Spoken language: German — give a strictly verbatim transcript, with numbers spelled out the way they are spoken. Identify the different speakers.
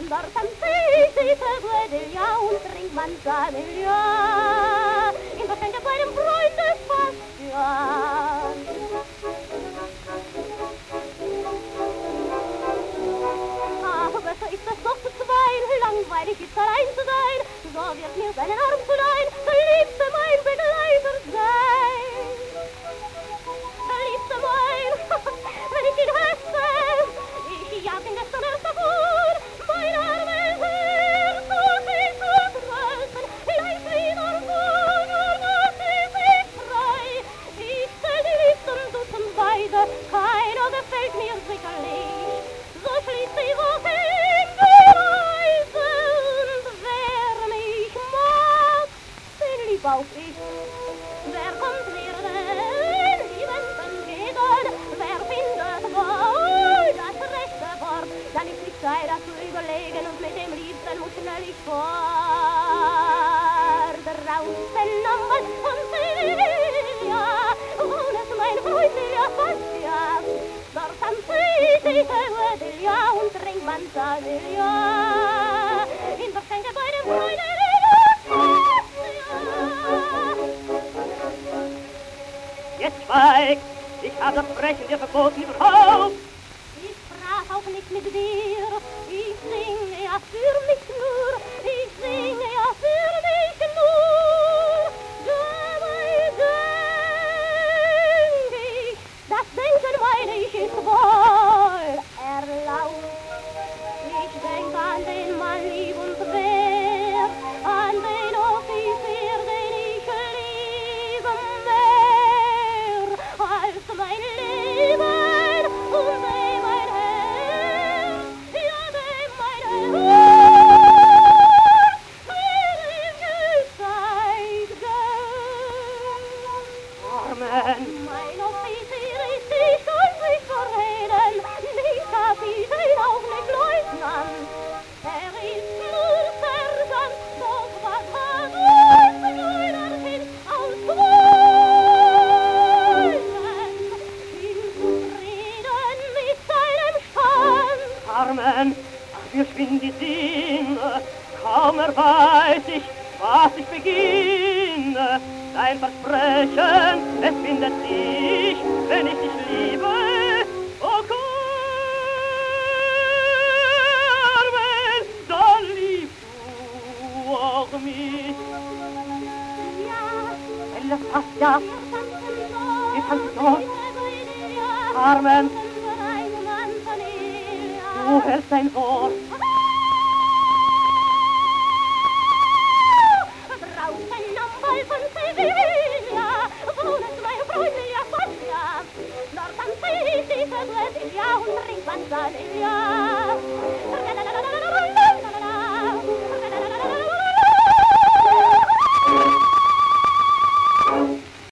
Speaker 1: dort am See steht der Guedelia und trinkt man Sadelia. In Verschenke bei dem Freunde Sebastian. Aber besser ist es doch zu zweit, langweilig ist allein zu sein. So wird mir seinen Arm zu leihen, der Liebste mein Begleiter sein. Der Liebste mein, wenn ich ihn hasse, ich jag ihn gestern erst davon. Mein armes Herz, so viel zu trösten, leicht wieder wohl, nur macht sie sich frei. Ich stell die Liebsten dutzend Weide, keiner gefällt mir sicherlich. So schließt die Woche in Reise und wer mich mag, den lieb auch ich. Wer kommt mir den Liebenden entgegen, wer findet wohl das rechte Wort, dann ist die Zeit dazu überlegen und mit dem Liebsten muss schnell ich fort. Draußen am Wald von Sevilla wohnt mein Freund Sebastian. Dort am See steht der Guedelia und trinkt man Sadelia. In Verschenke bei dem Freunde Sebastian.
Speaker 2: Jetzt schweig! Ich hab das Sprechen dir verboten überhaupt!
Speaker 1: Ich sprach auch nicht mit dir, ich singe ja für mich nur, ich singe ja für mich nur. Dabei denk ich, das Denken meine ich ist wohl erlaubt. Ich denk an den Mann lieb und wer, an den Offizier, den ich liebe mehr als mein Leben und dem mein Herz, ja dem mein Herz, für ewige Zeit gönnt.
Speaker 2: Carmen!
Speaker 1: Mein Offizier ist nicht schuldig verreden, nicht Kapitän, auch nicht Leutnant. Er ist nur Sergeant, doch was hat uns Schleuderchen aus Wollen? Bin zufrieden mit seinem Stand.
Speaker 2: Carmen! Ach, mir schwind die Sinne! Kaum weiß ich, was ich beginne. Dein Versprechen, es findet dich, wenn ich dich liebe. Oh Carmen, dann liebst du auch mich.
Speaker 1: Ja,
Speaker 2: Ella, passt ja.
Speaker 1: wir tanzen dort,
Speaker 2: Wir tanzen dort.
Speaker 1: Guedelia,
Speaker 2: Carmen,
Speaker 1: für ein Manzanilla.
Speaker 2: du hältst dein Wort.
Speaker 1: Draußen am Wald von Sevilla wohnt mein Freund Sebastian. Dort am See steht der Guedelia und trinkt man Sadelia.